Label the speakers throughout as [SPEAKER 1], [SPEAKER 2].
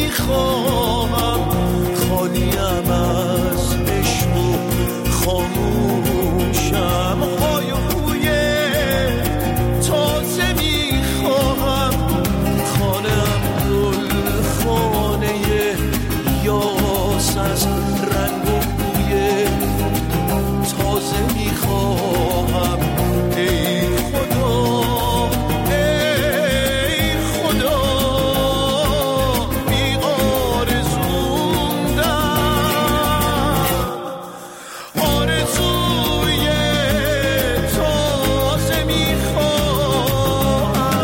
[SPEAKER 1] میخواهم، خالیم از عشق و خاموشم. های و هوی تازه میخواهم، خانم گل خانه یاس از رنگ و بوی تازه میخواهم. ای خدا ای خدا بی آرزوندم، آرزوی تازه میخواهم.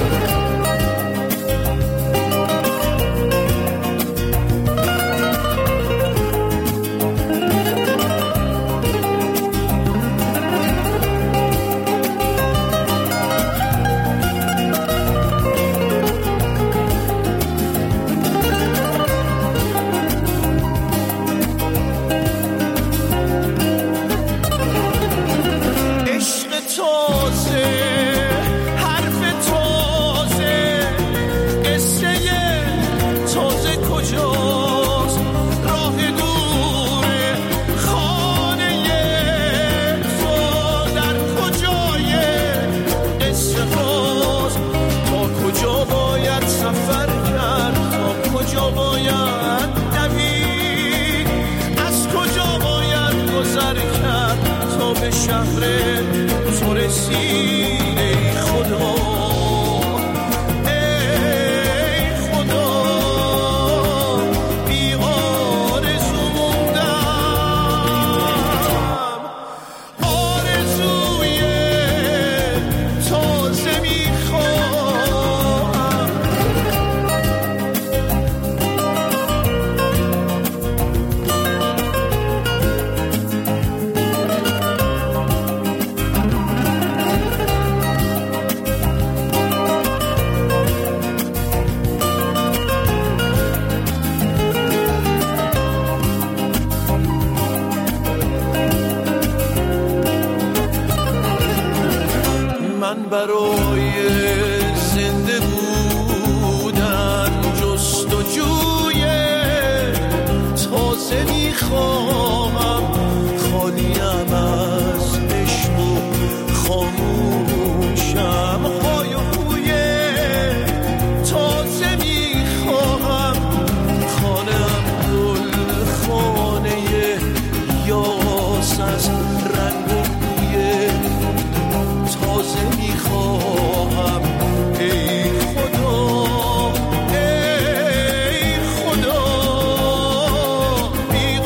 [SPEAKER 1] عشق تازه، حرف تازه، قصه تازه کجاست؟ راه دور خانه تو در کجای قصه هاست؟ تا کجا باید سفر کرد؟ تا کجا باید دوید؟ از کجا باید گذر کرد تا به شهر تو رسید؟ ای خدا ای خدا بی آرزو موندم، آرزوی تازه میخواهم. من برای زنده بودن جستجوی تازه میخواهم، خالیم از عشق و خاموشم. های و هوی تازه میخواهم، خانم گل خانه یاس از رنگ و بوی تازه میخواهم. ای خدا ای خدا بی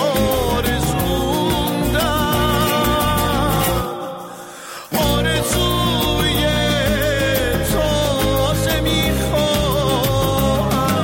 [SPEAKER 1] آرزوندم، آرزوی تازه میخواهم.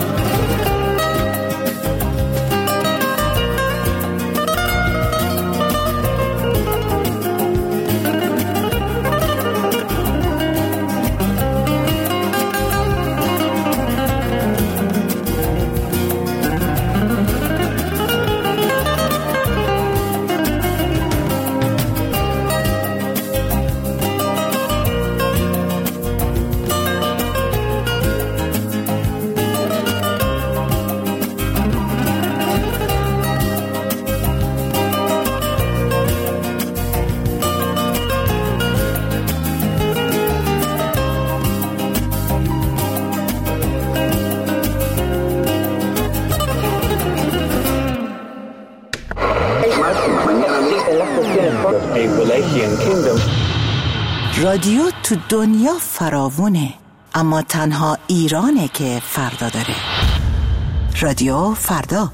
[SPEAKER 2] رادیو تو دنیا فراوونه، اما تنها ایرانه که فردا داره. رادیو فردا.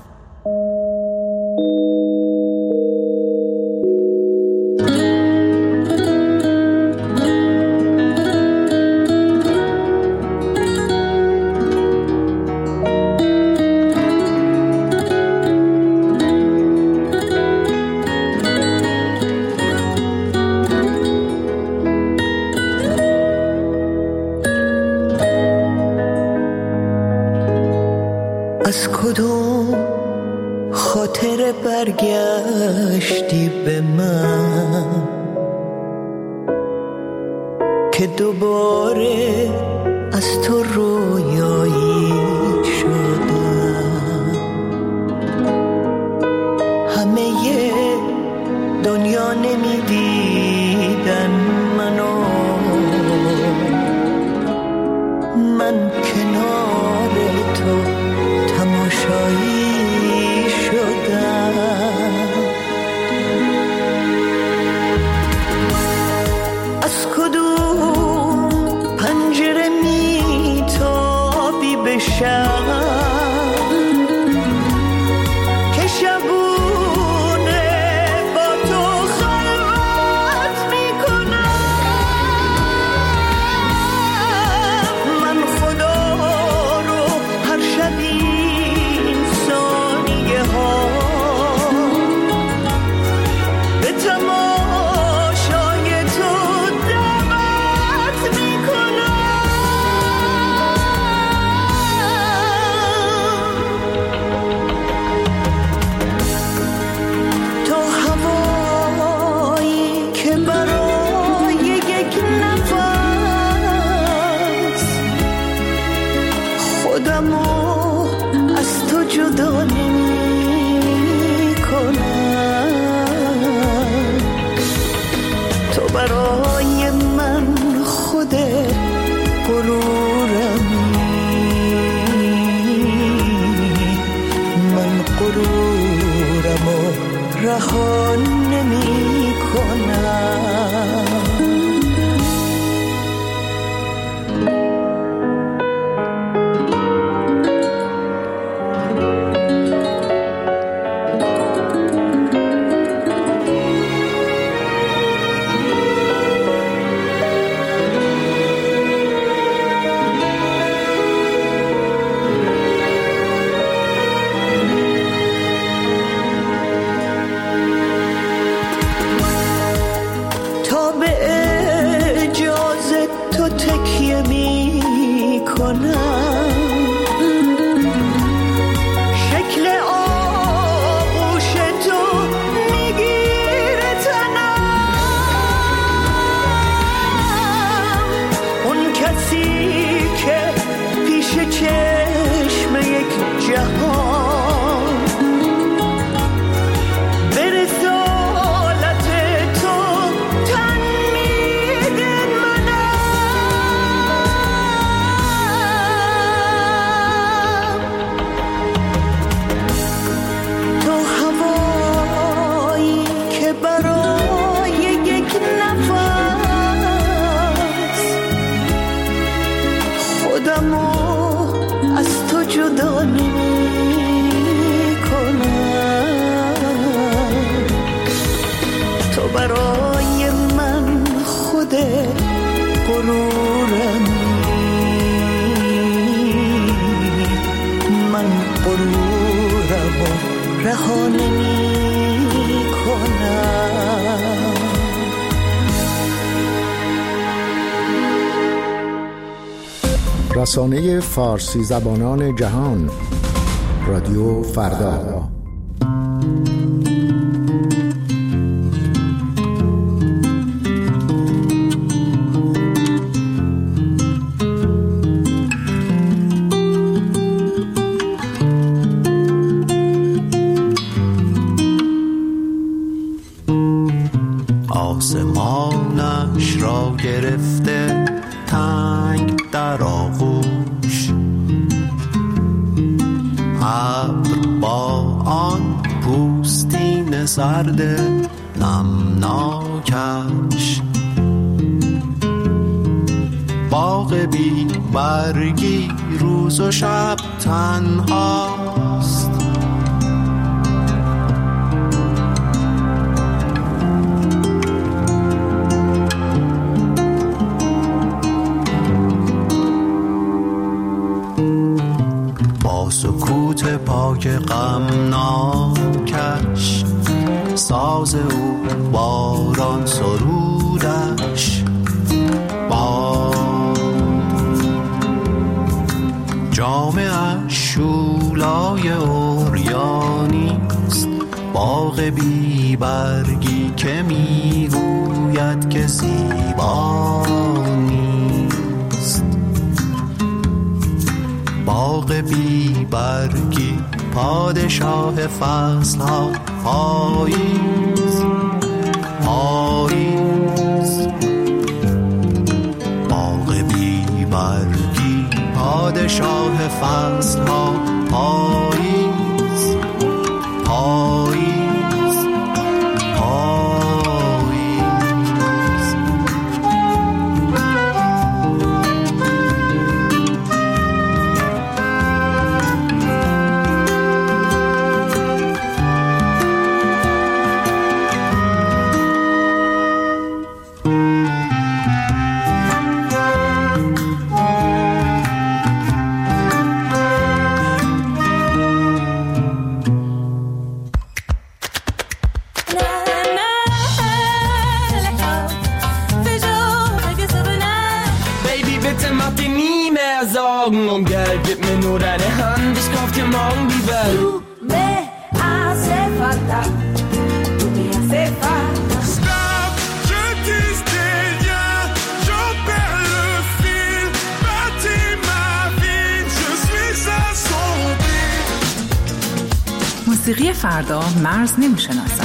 [SPEAKER 1] از کدوم خاطر برگشتی به من که دوباره از تو رویایی شدم؟ کنم. شکل آغوش تو میگیره تنم. اون کسی که پیش چشم یک جهان به رسالت تو تن میده منم. تو هوایی که برای یک نفس خودمو از تو جدا نمی‌کنم. تو برای من خود غرورمی، من غرورم و رها نمی‌کنم.
[SPEAKER 3] رسانه فارسی زبانان جهان، رادیو فردا.
[SPEAKER 4] آسمانش را گرفته تنگ در آغوش، ابر با آن پوستین سرد نمناکش، باغ بی برگی روز و شب تنهاست. سکوت پاک غمناکش، ساز او باران سرودش، با جامعش شولای اوریانیست، باغ بی برگی که میگوید که زیبا نیست. باغ بی برگی پادشاه فصلها، پاییز پاییز. باغ بی برگی پادشاه فصلها، پاییز پاییز پاییز.
[SPEAKER 5] Und Geld, gib mir nur deine Hand, ich kauf dir morgen die Welt.
[SPEAKER 6] Tu me hace falta, tu me hace falta.
[SPEAKER 7] Stop, je dis des liens, j'en perds le fil. Bâtis ma vie, je suis assombri.
[SPEAKER 8] موسیقی فردا مرز نمیشناسد.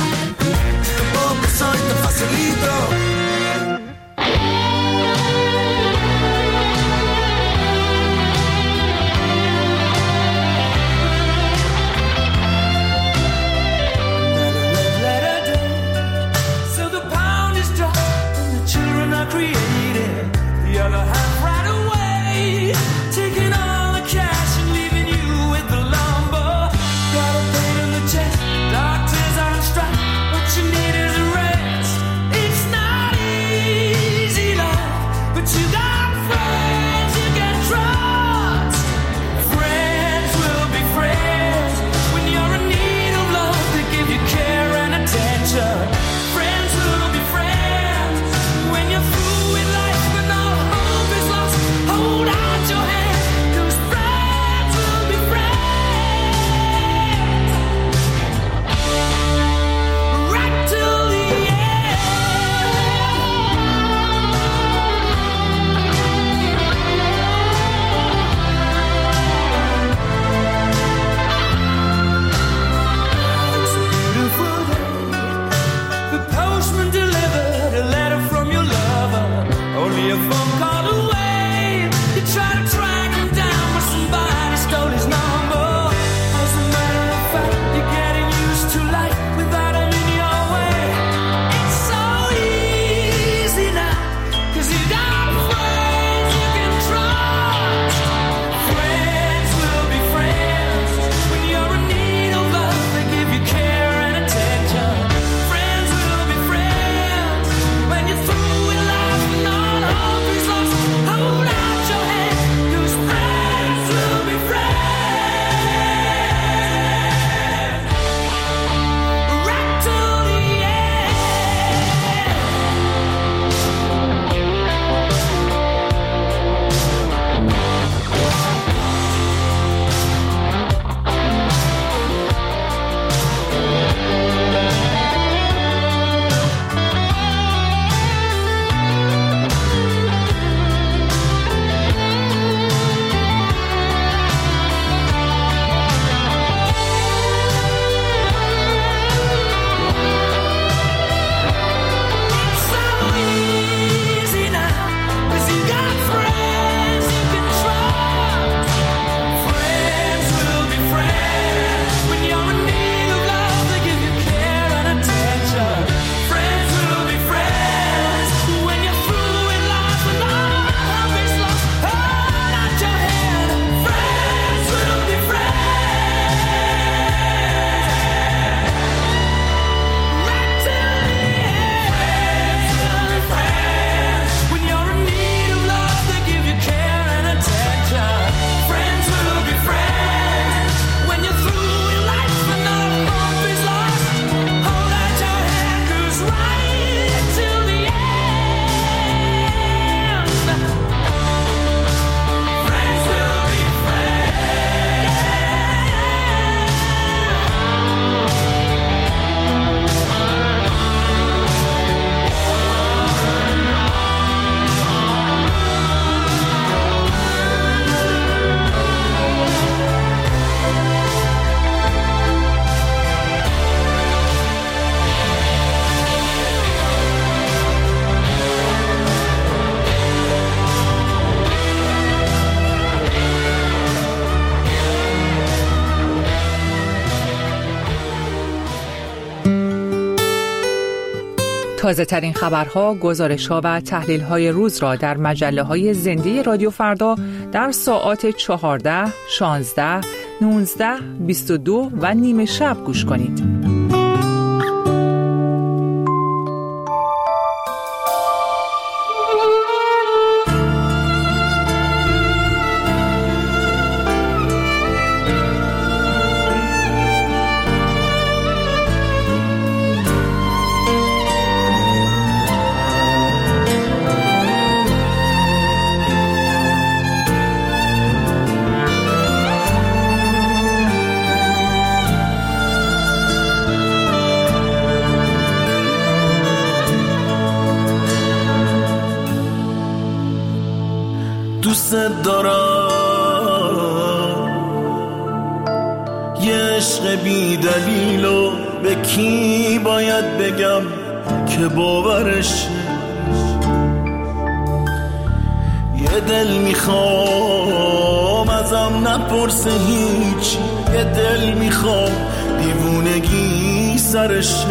[SPEAKER 6] Doctors on strike, what you need is a rest. It's not
[SPEAKER 8] تازه ترین خبرها، گزارش‌ها و تحلیل‌های روز را در مجله‌های زنده رادیو فردا در ساعات 14، 16، 19، 22 و نیمه شب گوش کنید.
[SPEAKER 9] دوست دارم یه عشق بی دلیلو به کی باید بگم که باورش، یه دل میخوام ازم نپرسه هیچ، یه دل میخوام دیوونگی سرشه،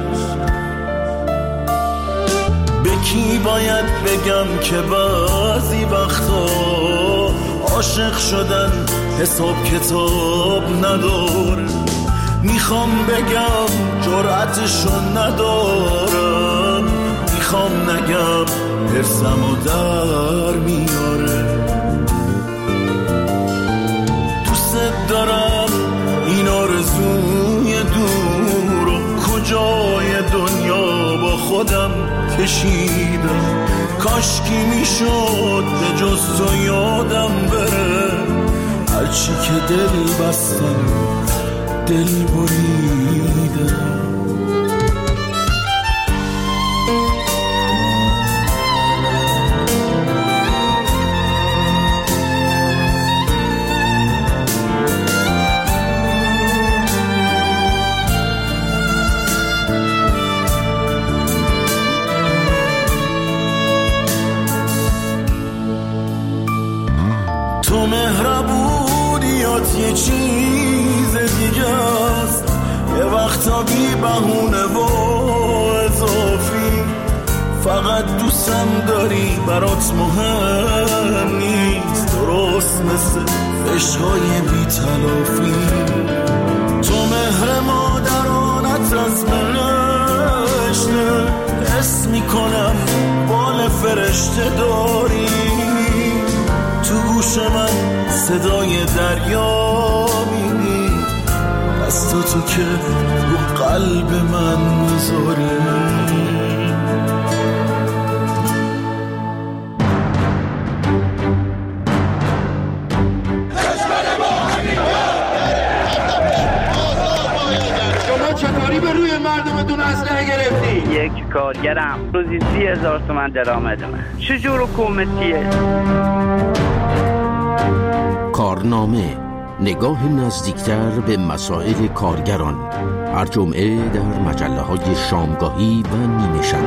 [SPEAKER 9] کی باید بگم که بعضی وقتا عاشق شدن حساب کتاب نداره، میخوام بگم جرأتشو ندارم، میخوام نگم حرصمو در میاره. دوست دارم این آرزوی دورو کجای دنیا با خودم کشیدم، کاشکی میشد به جز تو یادم بره، هرچی که دل بستم دل بریدم. تو مهربونیات یه چیز دیگه است، یه وقتا بی بهونه و اضافی، فقط دوستم داری برات مهم نیست، درست مثل عشقای بی تلافی. تو مهر مادرانت از منشته، حس میکنم بال فرشته داری، تو گوش من صدای دریا میبینی، دستا تو که رو قلب من میذاری.
[SPEAKER 10] شما چطوری به روی مردمتون اسلحه گرفتی؟
[SPEAKER 11] یک کارگرم روزی 30,000 تومان درآمد من، چجور حکومتیه؟
[SPEAKER 12] کارنامه، نگاه نزدیکتر به مسائل کارگران، هر جمعه در مجله‌های شامگاهی و نیمه شب.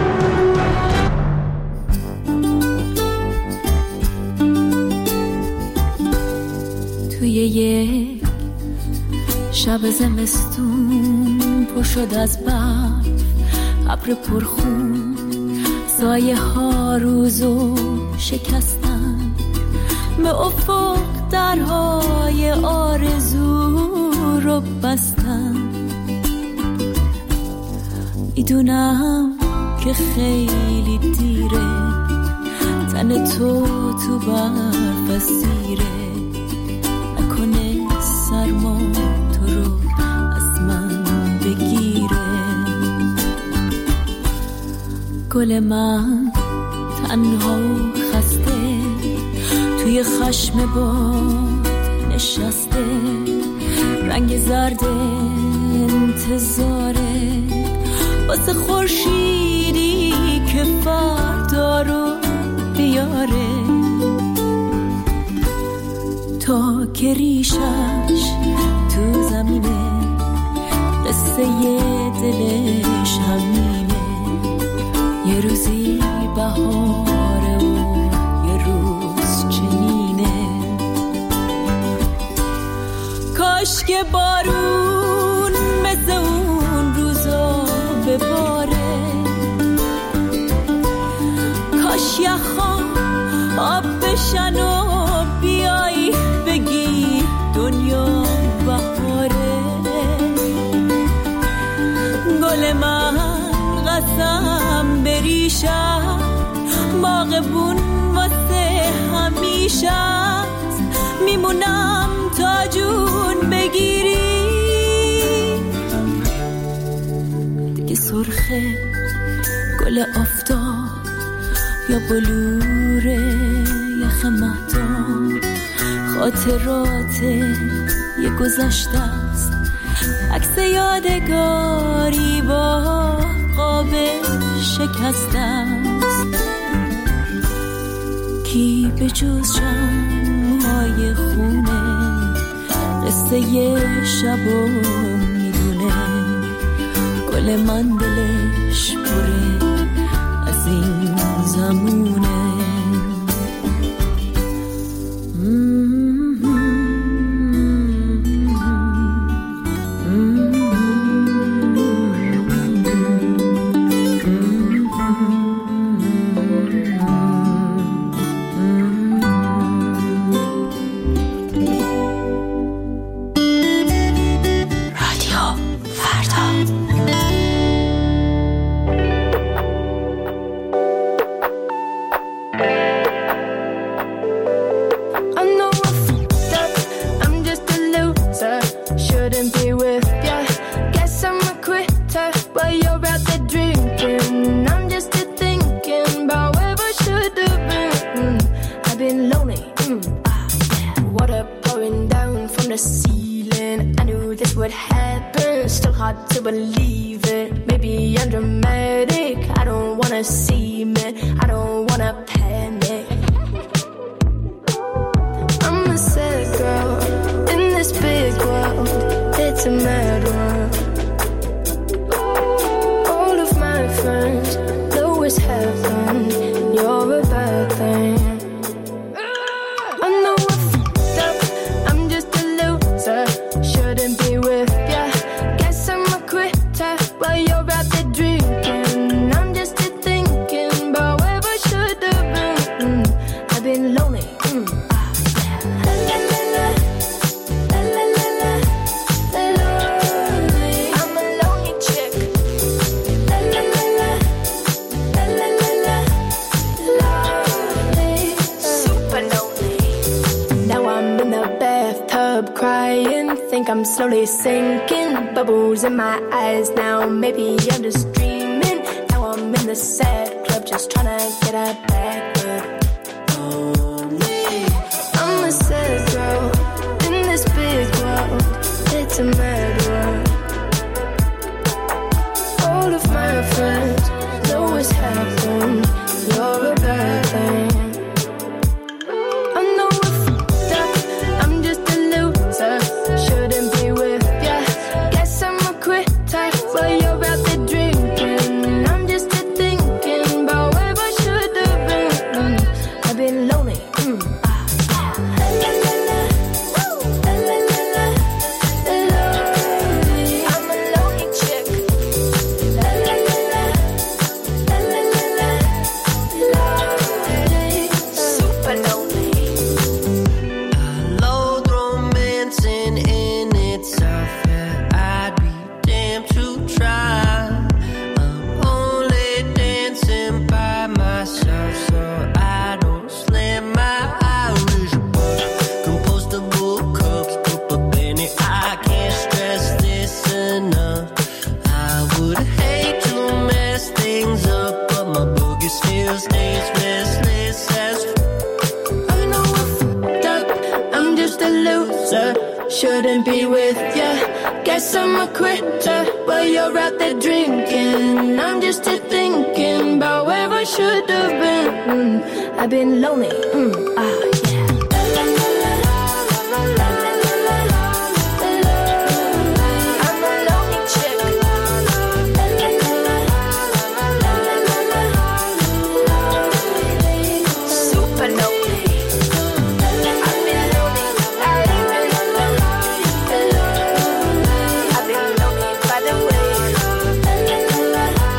[SPEAKER 13] توی یک شب زمستون پر شد از برف، ابر پرخون، سایه ها روزو شکستن، به افق درهای آرزو رو بستن. میدونم که خیلی دیره، تن تو برف اسیره، نکنه سرما تو رو از من بگیره. گل من تنها خسته توی خشم باد نشسته، رنگ زرد انتظاره واسه خورشیدی که فردا رو بیاره، تا که ریشش تو زمینه، قصه دلش همینه، یه روزی بهاره و یه روز چنینه. کاش که بارون مثل اون روزا بباره، باشن و بیایی بگی دنیا بهاره. گل من قسم بریشم باغبون واسه همیشه میمونم تا جون بگیری. دیگه سرخه گل آفتاب یا بلور یخ مهتاب، خاطرات یه گذشته است، عکس یادگاری با قاب شکسته است. کی به جز شمعهای خونه قصه شبو میدونه. گل من دلش پره از این زمونه.
[SPEAKER 14] Slowly sinking, bubbles in my eyes now. Maybe I'm just dreaming. Now I'm in the sad club, just trying to get a backward. I'm a sad girl in this big world. It's a mad world. All of my friends know what's happened. You're a bad thing. I know I fucked up. I'm just a loser. Shouldn't be with ya. Guess I'm a quitter while you're out there drinking. I'm just thinking about where I should have been. I've been lonely. I'm a lonely chick. Super lonely.
[SPEAKER 15] Loathe romancing in itself. Yeah, I'd be damned to try. I'm only dancing by myself, so I don't slam my Irish butt. Compostable cups, put a penny. I can't stress this enough. I would hate to mess things up, but my boogie still stays restless as
[SPEAKER 14] I know I fucked up. I'm just a loser. Shouldn't be with ya. Guess I'm a quitter while you're out there drinking. I'm just thinking about where I should have been. I've been lonely. I'm a lonely chick. Super lonely. I've been lonely. I've been lonely by the way.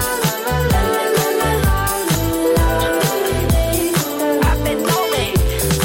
[SPEAKER 14] I've been lonely.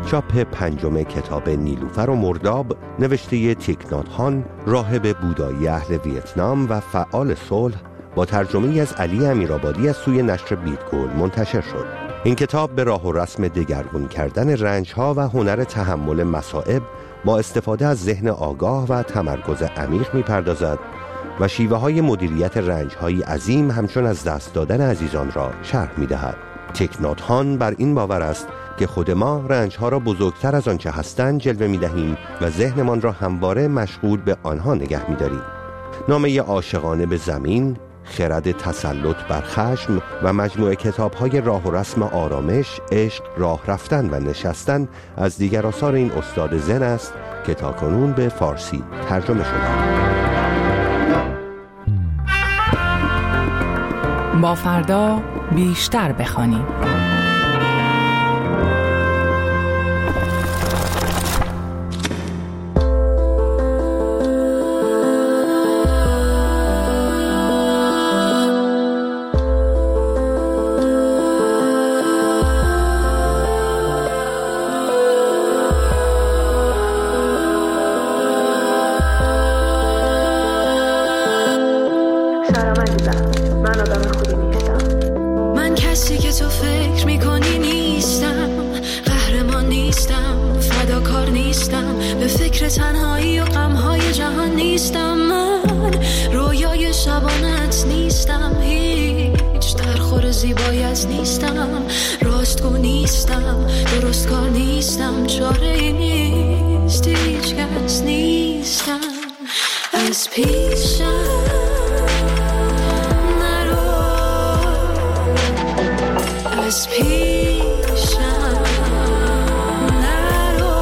[SPEAKER 16] چاپ 5 کتاب نیلوفر و مرداب نوشته تیک نات هان، راهب بودایی اهل ویتنام و فعال صلح، با ترجمه از علی امیرآبادی از سوی نشر بیتگل منتشر شد. این کتاب به راه و رسم دگرگون کردن رنج‌ها و هنر تحمل مصائب با استفاده از ذهن آگاه و تمرکز عمیق می‌پردازد و شیوه‌های مدیریت رنج‌های عظیم همچون از دست دادن عزیزان را شرح می‌دهد. تیک نات هان بر این باور است که خود ما رنج‌ها را بزرگتر از آنچه هستند جلوه می‌دهیم و ذهنمان را همواره مشغول به آنها نگه می‌داریم. نامه عاشقانه به زمین، خرد تسلط بر خشم و مجموعه کتاب‌های راه و رسم آرامش، عشق، راه رفتن و نشستن از دیگر آثار این استاد زن است که تاکنون به فارسی ترجمه شده.
[SPEAKER 8] با فردا بیشتر بخوانیم.
[SPEAKER 13] تنهایی و غمهای جهان نیستم، من رویای شبانت نیستم، هیچ درخور زیبایت نیستم، راستگو نیستم، درست کار نیستم، چاره نیست، هیچ کس نیستم، از پیشم نرو، از پیشم نرو،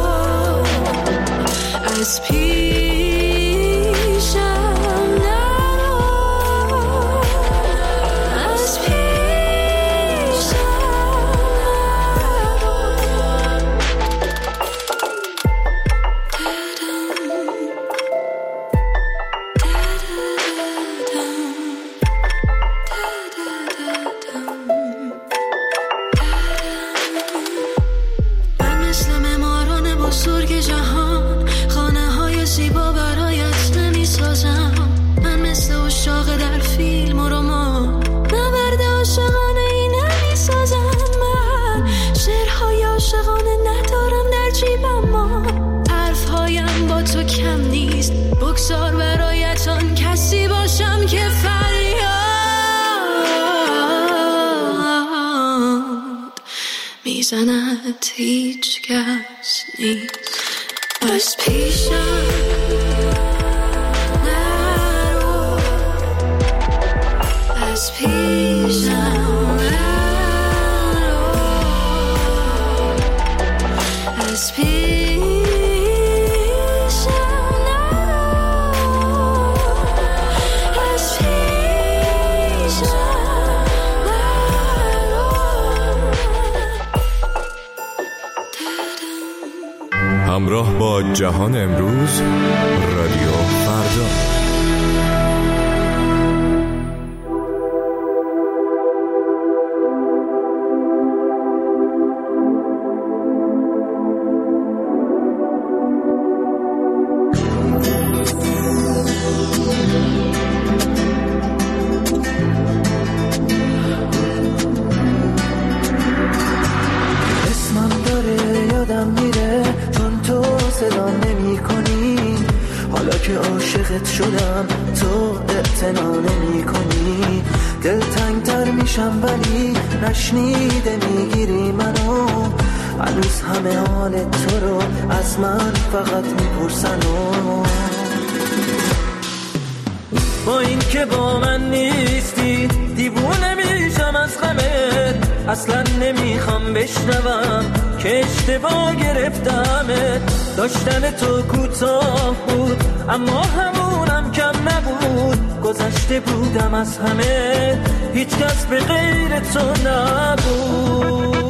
[SPEAKER 13] از پیشم نرو، از پیشم من مثل معماران بزرگ جهان خانه های زیبا برایت نمی سازم، من مثل اشاق در فیلم و رمان نبرد عاشقانه ای نمی سازم، من شعرهای عاشقانه ندارم در جیبم، ما حرفهایم با تو کم نیست، بگذار برایت آن کسی باشم که فریاد میزند، هیچ کس نیست، از پیشم نرو، از پیشم نرو، از پیشم نرو، از پیشم
[SPEAKER 17] همراه با جهان امروز، رادیو فردا.
[SPEAKER 1] اسمم داره یادم میره چون تو صدا نمی کنی، حالا که عاشقت شدم تو اعتنا نمی کنی، دلتنگ تر میشم ولی نشنیده میگیری منو، هنوز همه حال تو رو از من فقط میپرسن با این که با من نیستی دیوونه میشم از غمت، اصلا نمیخوام بشنوم که اشتباه گرفتمت، داشتن تو کوتاه بود اما همونم کم نبود، گذشته بودم از همه هیچ کس به غیر تو نبود.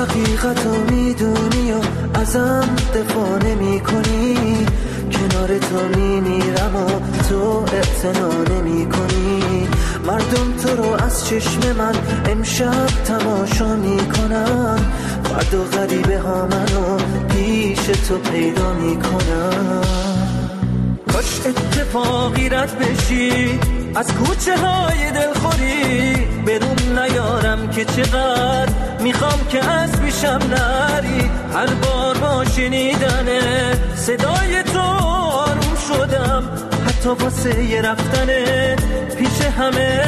[SPEAKER 1] حقیقتو میدونی و ازم دفاع نمی کنی، کنار تو میمیرم و تو اعتنا نمی کنی. مردم تو رو از چشم من امشب تماشا میکنن، فردا غریبه ها منو پیش تو پیدا میکنن. کاش اتفاقی رد بشی از کوچه های دلخوری، بدون نیارم که چقدر میخوام که از پیشم نری. هر بار با شنیدن صدای تو آروم شدم، حتی واسه یه رفتن پیش همه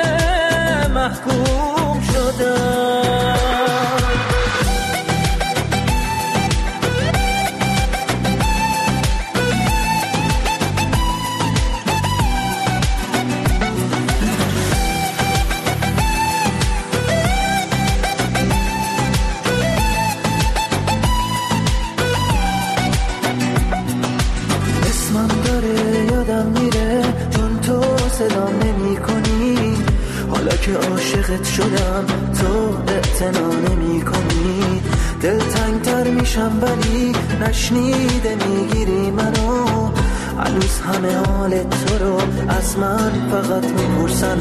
[SPEAKER 1] محکوم شدم. صدام نمی کنی، حالا که عاشقت شدم تو اعتنا نمی کنی. دلتنگ تر میشم ولی نشنیده میگیری منو، هنوز همه حال تو رو از من فقط میپرسن.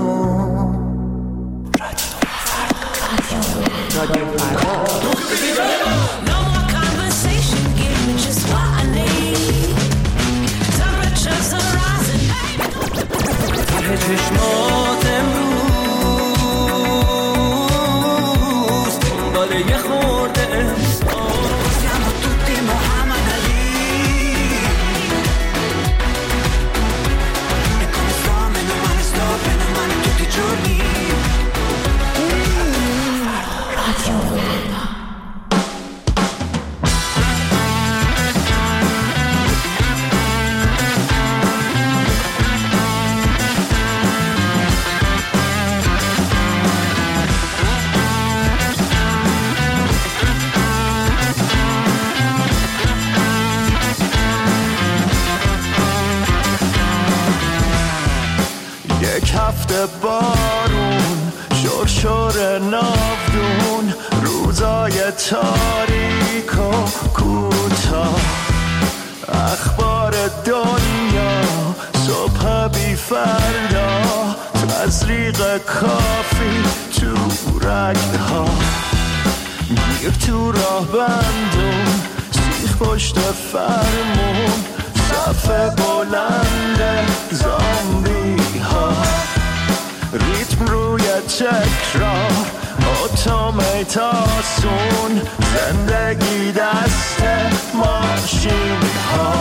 [SPEAKER 1] رادیو چشمات امروز دنبال یه خورده احساس. Siamo tutti Muhammad Ali e come sto meno male tutti i giorni.
[SPEAKER 9] هفته بارون شرشر ناودون، روزای تاریک و کوتاه، اخبار دنیا صبح بی فردا، تزریق کافی تو رگها، گیر تو راه بندون، سیخ پشت فرمون، صف بلند زامبی ها، ریتم روی تکرار، اتوماتاسون، زندگی دست ماشین ها.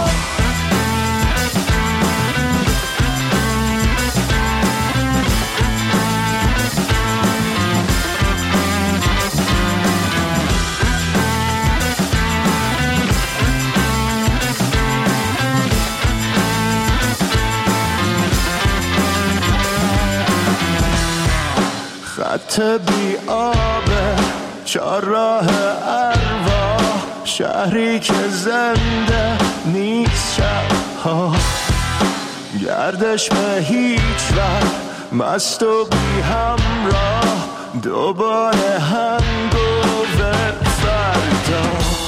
[SPEAKER 9] خط بی آبه، چهارراه ارواح، شهری که زنده نیست شبها، گردش به هیچ وقت، مست و بی همراه، دوباره هنگوور فردا،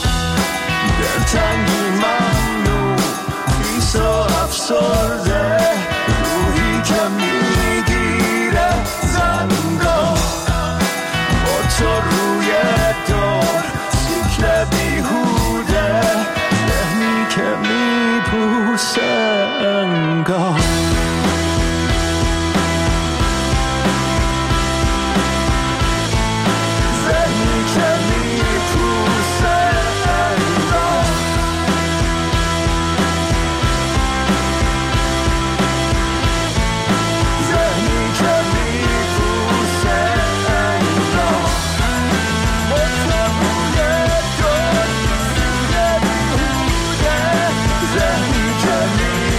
[SPEAKER 9] دلتنگی ممنوع، خیس و افسرده، روحی که میگیره زنگاه، با تو روی دور، سیکل بیهوده، ذهنی که میپوسه انگاه. Me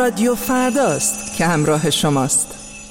[SPEAKER 18] رادیو فرداست که همراه شماست.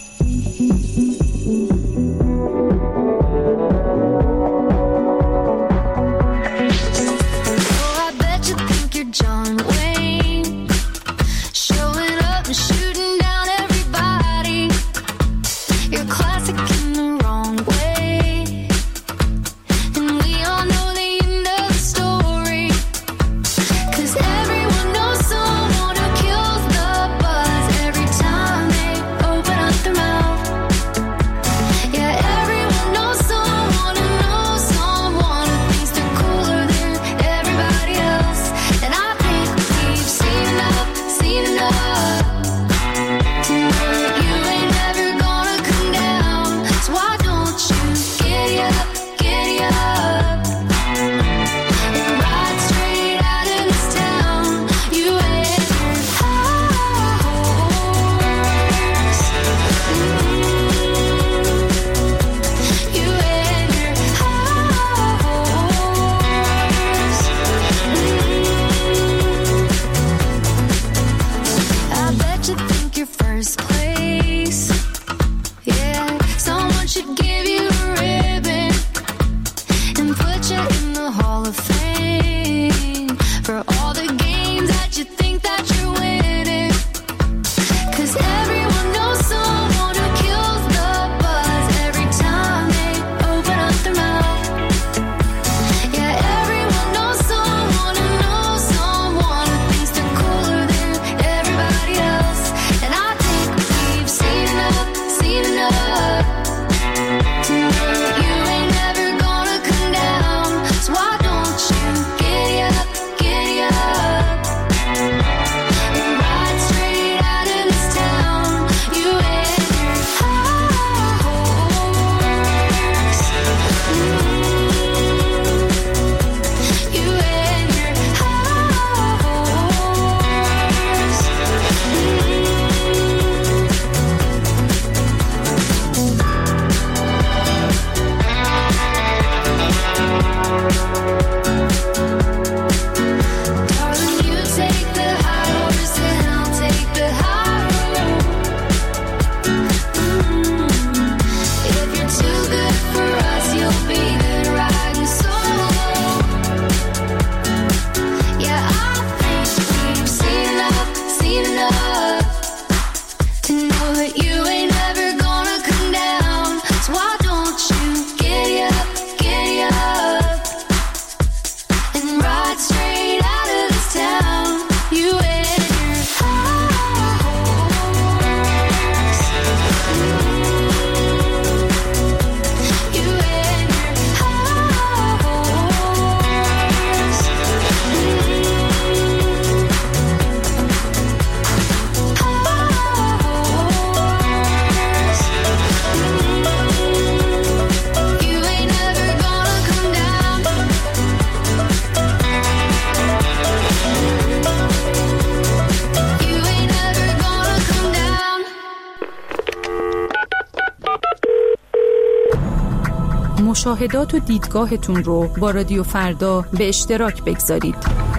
[SPEAKER 19] مشاهدات و دیدگاهتون رو با رادیو فردا به اشتراک بگذارید.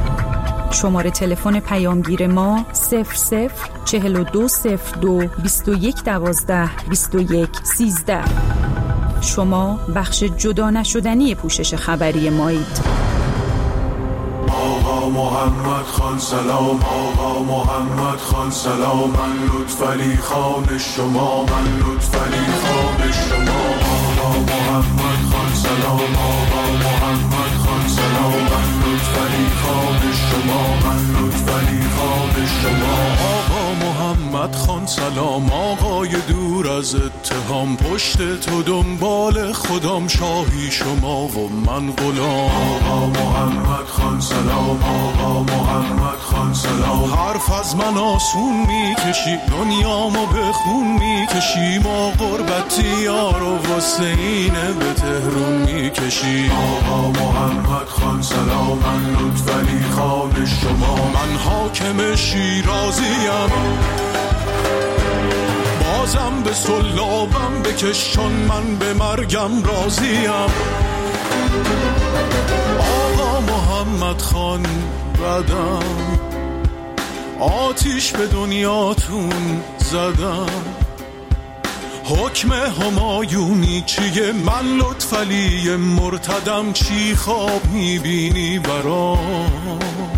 [SPEAKER 19] شماره تلفن پیامگیر ما 004202 2112 2113. شما بخش جدا نشدنی پوشش خبری مایید.
[SPEAKER 9] آقا محمد خان سلام، آقا محمد خان سلام، من لطفعلی خان شما، من لطفعلی خان شما. آقا محمد خان سلام، آقا محمد خان سلام، من لطفعلی خان شما، من لطفعلی خان شما. آقا محمد خان سلام، آقای دور از اتهام، پشت تو دنبال خودم، شاهی شما و من غلام. آقا محمد خان سلام، آقا محمد خان سلام، حرف از من آسون میکشی، دنیامو به خون میکشی، ما غربتی یارو واسه اینه به تهرون میکشی. آقا محمد خان سلام، من لطفعلی خان شما، من حاکم شیرازیم، بازم به سلابم بکش چون من به مرگم راضیم. آقا محمد خان بدم آتیش به دنیاتون زدم. حکم همایونی چیه؟ من لطفعلی مرتدم، چی خواب میبینی برام؟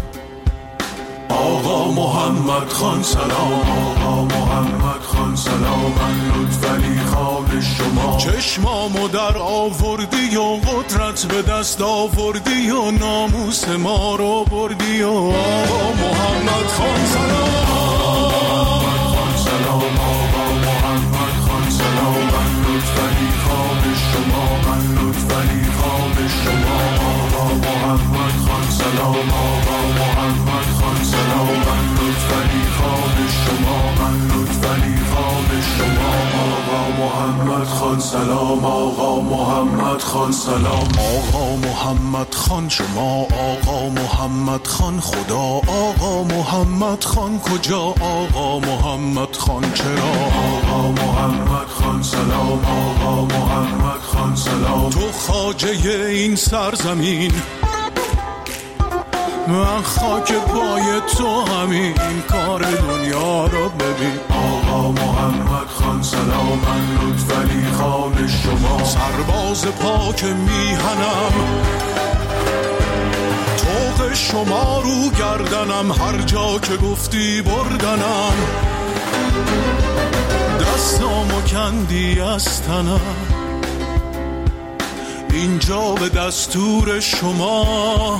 [SPEAKER 9] آقا محمد خان سلام، آقا محمد خان سلام، من لطفعلی خان شما. چشمامو در آوردی و قدرت به دست آوردی و ناموس ما رو بردی و آقا محمد خان سلام، آقا محمد خان سلام، آقا محمد خان سلام، من لطفعلی خان شما، من لطفعلی خان شما. آقا محمد خان سلام، آقا محمد خان سلام، من لطفعلی خان شما، من لطفعلی خان شما. آقا محمد خان سلام، آقا محمد خان سلام، آقا محمد خان شما، آقا محمد خان خدا، آقا محمد خان کجا، آقا محمد خان چرا؟ آقا محمد خان سلام، آقا محمد خان سلام، تو خواجه این سرزمین، من خاک پای تو همین کار دنیا رو ببین. آقا محمد خان سلام، من لطفعلی خان شما، سرباز پاک میهنم، طوق شما رو گردنم، هر جا که گفتی بردنم، دستامو کندی از تنم، اینجا به دستور شما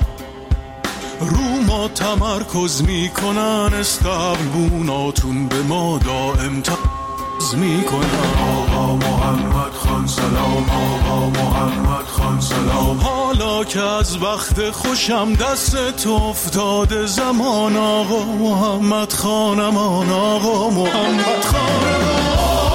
[SPEAKER 9] رو ما تمرکز میکنن، استقبوناتون به ما دائم تز میکنن. آقا محمد خان سلام، آقا محمد خان سلام، حالا که از وقت خوشم دست تو افتاده زمان، آقا محمد خانمان، آقا محمد خانمان،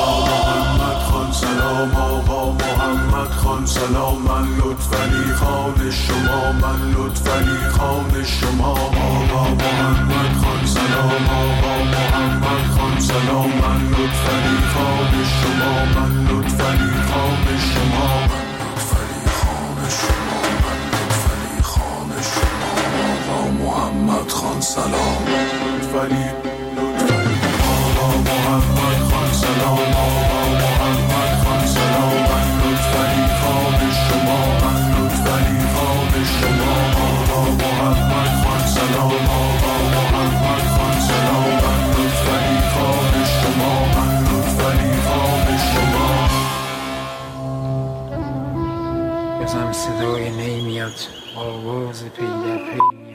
[SPEAKER 9] سلام، آقا محمد خان سلام، من لطفعلی خان شما، من لطفعلی خان شما. آقا محمد خان سلام، آقا محمد خان سلام، من لطفعلی خان شما، من لطفعلی خان شما، لطفعلی خان شما، من لطفعلی خان شما. آقا محمد خان سلام، لطفعلی آقا محمد خان سلام، آقا محمد خان سلام، من لطفعلی خان شما، من لطفعلی خان شما. آقا محمد خان سلام، آقا محمد خان سلام، من لطفعلی خان شما، من لطفعلی خان شما.
[SPEAKER 20] بازم صدای نمیاد، آواز پی در پی